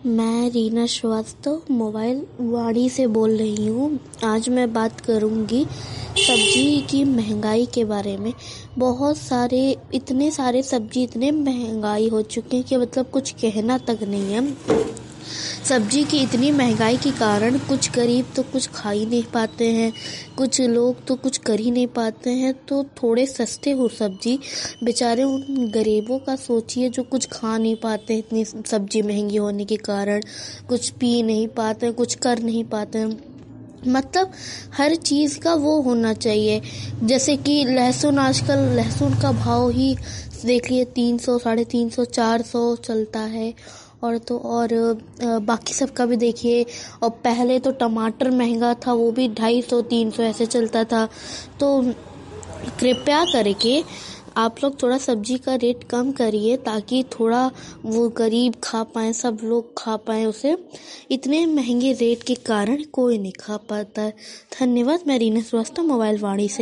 मैं रीना श्रीवास्तव मोबाइल वाणी से बोल रही हूँ। आज मैं बात करूँगी सब्जी की महंगाई के बारे में। इतने सारे सब्जी इतने महंगाई हो चुके हैं कि मतलब कुछ कहना तक नहीं है। सब्जी की इतनी महंगाई के कारण कुछ गरीब तो कुछ खा ही नहीं पाते हैं, कुछ लोग तो कुछ कर ही नहीं पाते हैं। तो थोड़े सस्ते हो सब्जी, बेचारे उन गरीबों का सोचिए जो कुछ खा नहीं पाते इतनी सब्जी महंगी होने के कारण, कुछ पी नहीं पाते, कुछ कर नहीं पाते। मतलब हर चीज़ का वो होना चाहिए। जैसे कि लहसुन, आजकल लहसुन का भाव ही देखिए 300, 350, 400 चलता है। और बाकी सब का भी देखिए। और पहले तो टमाटर महंगा था, वो भी 250, 300 ऐसे चलता था। तो कृपया करके आप लोग थोड़ा सब्जी का रेट कम करिए ताकि थोड़ा वो गरीब खा पाए, सब लोग खा पाए उसे। इतने महंगे रेट के कारण कोई नहीं खा पाता है। धन्यवाद। मैं रीना श्रीवास्तव मोबाइल वाणी से।